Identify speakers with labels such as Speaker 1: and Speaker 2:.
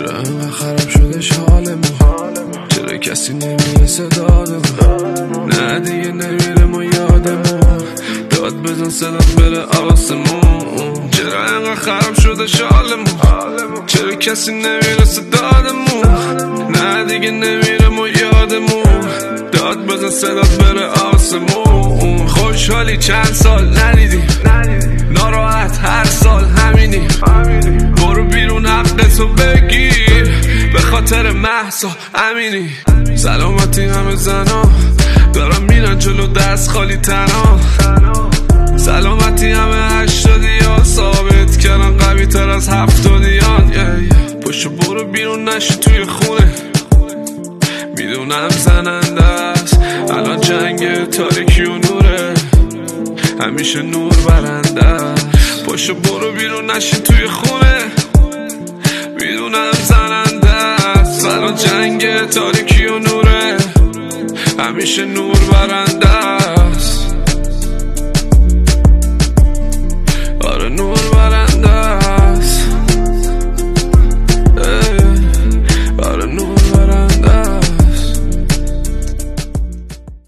Speaker 1: چرا انقدر خراب شدش حالمون؟ چرا کسی نمیرسه دادمون؟ نه دیگه نمیره ما یادمون، داد بزن صدات بره آسمون. چرا انقدر خراب شدش حالمون؟ چرا کسی نمیرسه دادمون؟ نه دیگه نمیره ما یادمون، داد بزن صدات بره آسمون. خوشحالی چند سال ندیدیم، ناراحت هر سال همینی. برو بیرون حقتو بگیر به خاطر مهسا امینی. سلامتی همه زنا دارم میرن جلو دست خالی تنها. سلامتی همه 80 ثابت کردن قوی تر از 70. پشت برو بیرون نشی توی خونه، میدونم زننده است الان جنگ تاریکی و نوره، همیشه نور برنده. پشت برو بیرون نشی توی خونه، میدونم زننده است الان جنگ تاریکی و نوره، همیشه نور برنده.